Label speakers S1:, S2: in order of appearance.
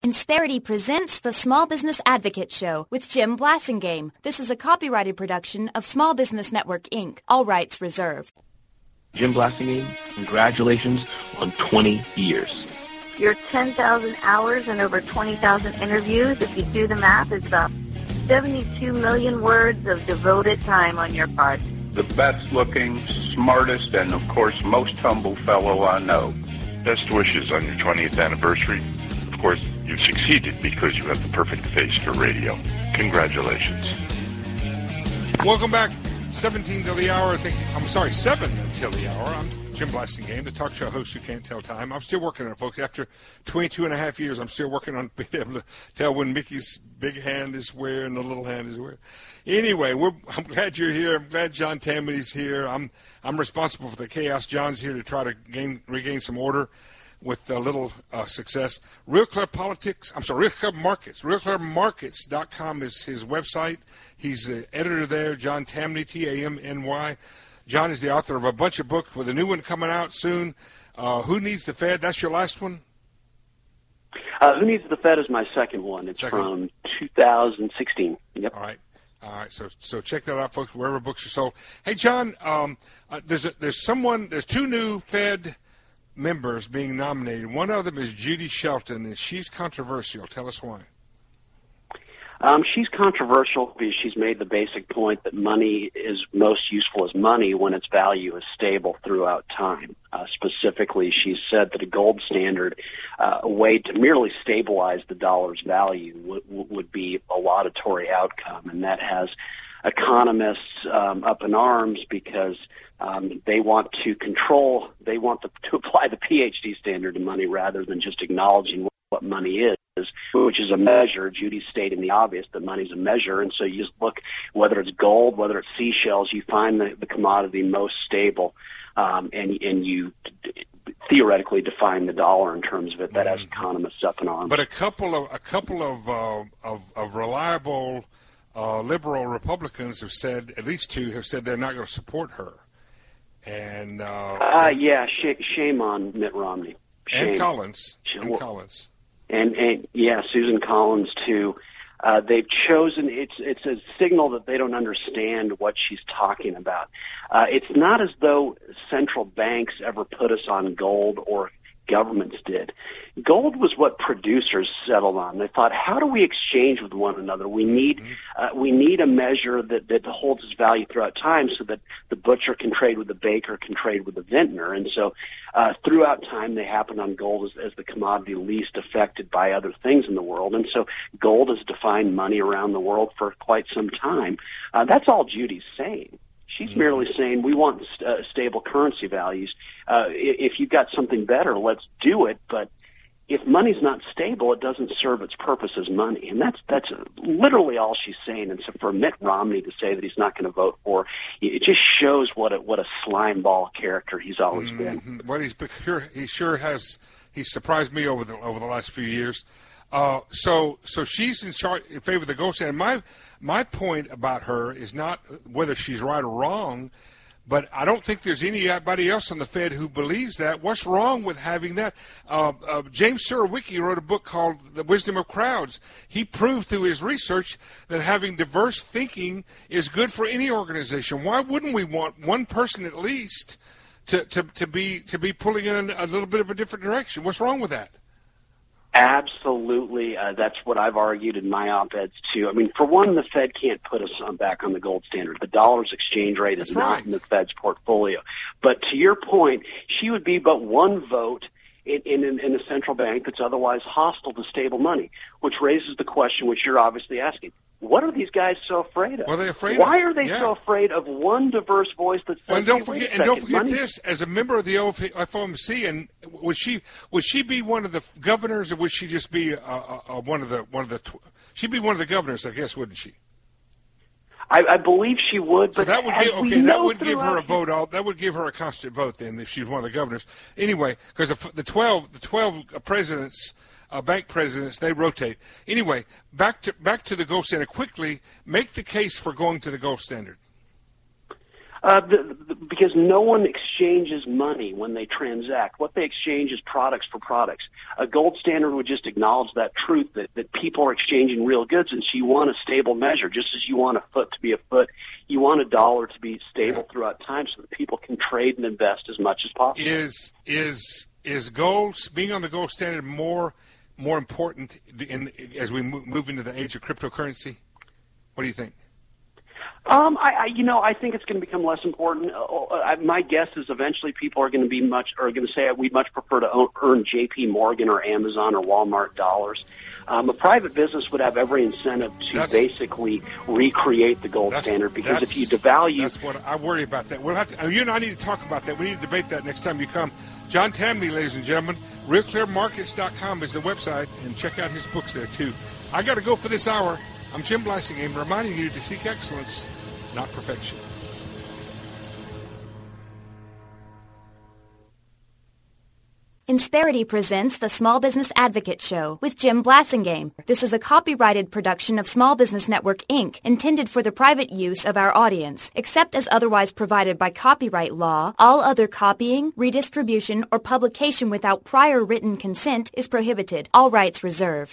S1: Insperity presents the Small Business Advocate Show with Jim Blasingame. This is a copyrighted production of Small Business Network, Inc. All rights reserved.
S2: Jim Blasingame, congratulations on 20 years.
S3: Your 10,000 hours and over 20,000 interviews, if you do the math, it's about 72 million words of devoted time on your part.
S4: The best looking, smartest, and of course most humble fellow I know.
S5: Best wishes on your 20th anniversary. Of course, you've succeeded because you have the perfect face for radio. Congratulations.
S6: Welcome back. 17 till the hour. 7 until the hour. I'm Jim Blasingame, the talk show host who can't tell time. I'm still working on it, folks. After 22 and a half years, I'm still working on being able to tell when Mickey's big hand is where and the little hand is where. Anyway, I'm glad you're here. I'm glad John Tammany's here. I'm responsible for the chaos. John's here to try to regain some order with a little success. Real Clear Markets. RealClearMarkets.com is his website. He's the editor there, John Tamny, Tamny. John is the author of a bunch of books with a new one coming out soon. Who Needs the Fed? That's your last one?
S7: Who Needs the Fed is my second one. It's from 2016. Yep.
S6: All right. So check that out, folks, wherever books are sold. Hey, John, there's two new Fed members being nominated. One of them is Judy Shelton, and she's controversial. Tell us why.
S7: She's controversial because she's made the basic point that money is most useful as money when its value is stable throughout time. Specifically, she said that a gold standard, a way to merely stabilize the dollar's value would be a laudatory outcome, and that has economists up in arms because they want to apply the PhD standard to money rather than just acknowledging what money is, which is a measure. Judy's stating the obvious, that money's a measure, and so you just look, whether it's gold, whether it's seashells, you find the commodity most stable, and you theoretically define the dollar in terms of it. That has economists up in arms.
S6: But a couple of reliable liberal Republicans have said, at least two have said they're not going to support her. And
S7: shame on Mitt Romney. Shame.
S6: And Collins.
S7: And Susan Collins too. They've chosen. It's a signal that they don't understand what she's talking about. It's not as though central banks ever put us on gold or governments did. Gold was what producers settled on. They thought, how do we exchange with one another? We need a measure that holds its value throughout time, so that the butcher can trade with the baker, can trade with the vintner. And so throughout time, they happened on gold as the commodity least affected by other things in the world. And so gold has defined money around the world for quite some time. That's all Judy's saying. She's merely saying we want stable currency values. If you've got something better, let's do it. But if money's not stable, it doesn't serve its purpose as money. And that's literally all she's saying. And so for Mitt Romney to say that he's not going to vote for, it just shows what a slime ball character he's always been.
S6: Well, he sure has. He's surprised me over the last few years. So she's in favor of the gold standard. My point about her is not whether she's right or wrong, but I don't think there's anybody else on the Fed who believes that. What's wrong with having that? James Surowiecki wrote a book called The Wisdom of Crowds. He proved through his research that having diverse thinking is good for any organization. Why wouldn't we want one person at least to be pulling in a little bit of a different direction? What's wrong with that?
S7: Absolutely. That's what I've argued in my op-eds, too. I mean, for one, the Fed can't put us back on the gold standard. The dollar's exchange rate is not in the Fed's portfolio. But to your point, she would be but one vote in a central bank that's otherwise hostile to stable money, which raises the question, which you're obviously asking. What are these guys so afraid of?
S6: What are they afraid
S7: Why
S6: of?
S7: are they so afraid of one diverse voice that says,
S6: well, don't forget this, as a member of the FOMC, and would she be one of the governors, or would she just be she'd be one of the governors, I guess, wouldn't she?
S7: I believe she would, but
S6: so that would give her a vote. That would give her a constant vote then if she's one of the governors. Anyway, because the 12 presidents. Bank presidents, they rotate. Anyway, back to the gold standard. Quickly, make the case for going to the gold standard.
S7: Because no one exchanges money when they transact. What they exchange is products for products. A gold standard would just acknowledge that truth that people are exchanging real goods, and so you want a stable measure. Just as you want a foot to be a foot, you want a dollar to be stable throughout time so that people can trade and invest as much as possible.
S6: Is gold, being on the gold standard, more important as we move into the age of cryptocurrency? What do you think?
S7: I think it's going to become less important. My guess is eventually people are going to say we'd much prefer to earn J.P. Morgan or Amazon or Walmart dollars. A private business would have every incentive to basically recreate the gold standard, because if you devalue...
S6: That's what I worry about that. We'll have to, you and I need to talk about that. We need to debate that next time you come. John Tamny, ladies and gentlemen, RealClearMarkets.com is the website, and check out his books there, too. I got to go for this hour. I'm Jim Blasingame, reminding you to seek excellence, not perfection.
S1: Insperity presents the Small Business Advocate Show with Jim Blasingame. This is a copyrighted production of Small Business Network, Inc., intended for the private use of our audience. Except as otherwise provided by copyright law, all other copying, redistribution, or publication without prior written consent is prohibited. All rights reserved.